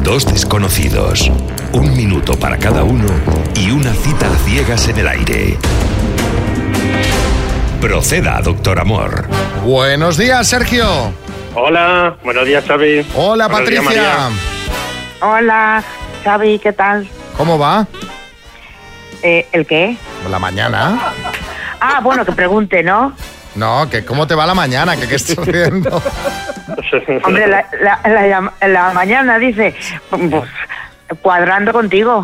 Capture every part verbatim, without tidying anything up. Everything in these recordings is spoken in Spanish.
Dos desconocidos, un minuto para cada uno y una cita a ciegas en el aire. Proceda, doctor Amor. Buenos días, Sergio. Hola, buenos días, Xavi. Hola, Buenos días, Patricia. María. Hola, Xavi, ¿qué tal? ¿Cómo va? Eh, ¿El qué? La mañana. Ah, bueno, que pregunte, ¿no? No, que cómo te va la mañana, que qué estás haciendo. Hombre, la, la, la, la mañana dice, pues, cuadrando contigo.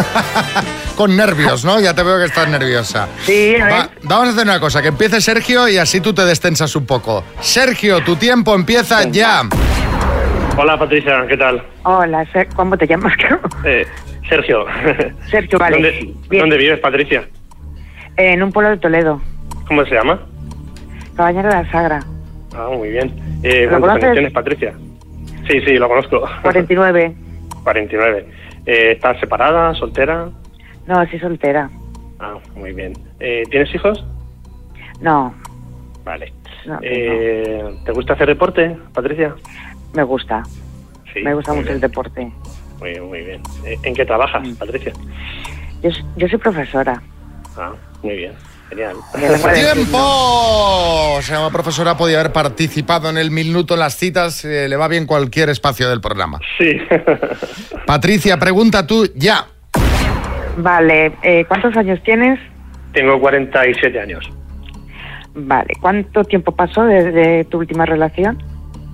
Con nervios, ¿no? Ya te veo que estás nerviosa. Sí, ¿no Va, es? vamos a hacer una cosa, que empiece Sergio y así tú te destensas un poco. Sergio, tu tiempo empieza ya. Hola, Patricia, ¿qué tal? Hola, Ser- ¿cómo te llamas? Eh, Sergio. Sergio, vale. ¿Dónde, Bien. ¿Dónde vives, Patricia? En un pueblo de Toledo, ¿Cómo se llama? Cabañero de la Sagra, Ah, muy bien. Eh, ¿Lo ¿Cuántos conoces? años tienes, Patricia? Sí, sí, lo conozco. cuarenta y nueve. cuarenta y nueve. Eh, ¿Estás separada, soltera? No, así soltera. Ah, muy bien. Eh, ¿Tienes hijos? No, Vale. No, eh, ¿Te gusta hacer deporte, Patricia? me gusta. Sí. Me gusta muy mucho el bien. deporte. Muy, muy bien. Eh, ¿En qué trabajas, Mm. Patricia? Yo, yo soy profesora. Ah, muy bien. Genial. de lengua de signos. ¡Tiempo! Se llama profesora, podía haber participado en el minuto en las citas, eh, le va bien cualquier espacio del programa. Sí. Patricia, pregunta tú ya. Vale, eh, ¿cuántos años tienes? Tengo cuarenta y siete años. Vale, ¿cuánto tiempo pasó desde tu última relación?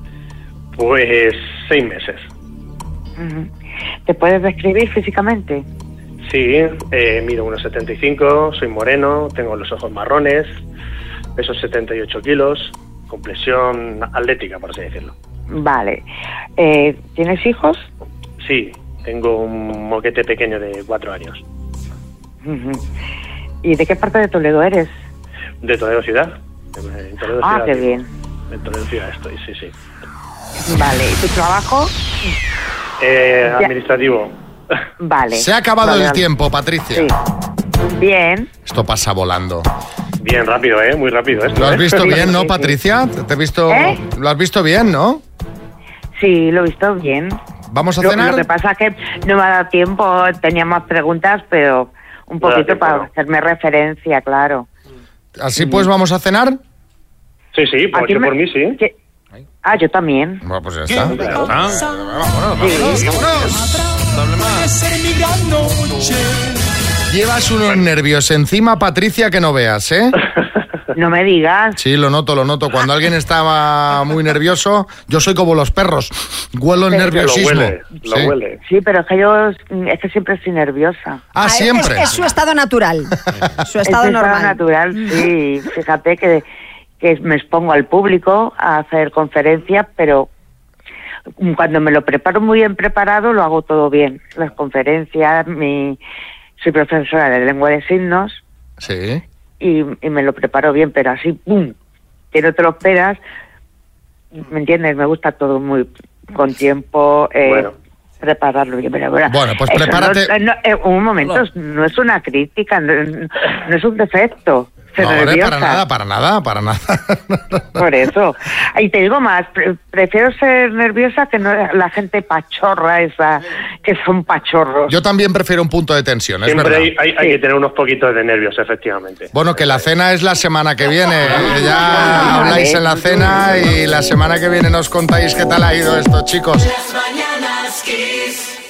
Pues seis meses. Ujú. ¿Te puedes describir físicamente? Sí, eh, mido uno setenta y cinco, soy moreno, tengo los ojos marrones, peso setenta y ocho kilos, complexión atlética, por así decirlo. Vale. Eh, ¿Tienes hijos? Sí, tengo un moquete pequeño de cuatro años. Ujú. ¿Y de qué parte de Toledo eres? De Toledo Ciudad. En Toledo Ah, Ciudad qué vivo. bien. En Toledo Ciudad estoy, sí, sí. Vale, ¿y tu trabajo? Eh, Ya. administrativo. Vale. Se ha acabado Vale, el vale. tiempo, Patricia. Sí. Bien. Esto pasa volando. Bien rápido, ¿eh? Muy rápido esto. ¿Lo has ¿eh? visto Sí, bien, no, sí, sí. Patricia? ¿Te te he visto? ¿Eh? ¿Lo has visto bien, no? Sí, lo he visto bien. ¿Vamos a Lo, cenar? lo que pasa es que no me ha dado tiempo, tenía más preguntas, pero un No da poquito tiempo, para ¿no? hacerme referencia, claro. Así pues, ¿vamos a cenar? Sí, sí, por, Aquí yo me- por mí sí. ¿Qué? Ah, yo también. Bueno, pues ya está. Llevas unos nervios encima, Patricia, que no veas, ¿eh? No me digas. Sí, lo noto, lo noto. Cuando alguien está muy nervioso, yo soy como los perros. Huelo el Sí. Lo nerviosismo. huele, lo Sí. huele. Sí, pero es que yo es que siempre estoy nerviosa. Ah, es- siempre. Es, es su estado natural. Su estado Es mi normal. natural, sí. Fíjate que, que me expongo al público a hacer conferencias, pero cuando me lo preparo muy bien preparado, lo hago todo bien. Las conferencias, mi, soy profesora de lengua de signos Sí. y, y me lo preparo bien, pero así, ¡pum!, que no te lo esperas, ¿me entiendes? Me gusta todo muy con tiempo, eh, Bueno. prepararlo bien. Pero, bueno, Bueno, pues eso prepárate. no- no, eh, un momento, no es una crítica, no, no es un defecto. ser No, hombre, nerviosa. para nada, para nada, para nada. Por eso. Y te digo más, pre- prefiero ser nerviosa que no la gente pachorra esa, que son pachorros. Yo también prefiero un punto de tensión, es Siempre verdad. hay, hay, hay Sí. que tener unos poquitos de nervios, efectivamente. Bueno, que la cena es la semana que viene. Ya Vale. habláis en la cena y la semana que viene nos contáis qué tal ha ido esto, chicos. Las mañanas Kiss.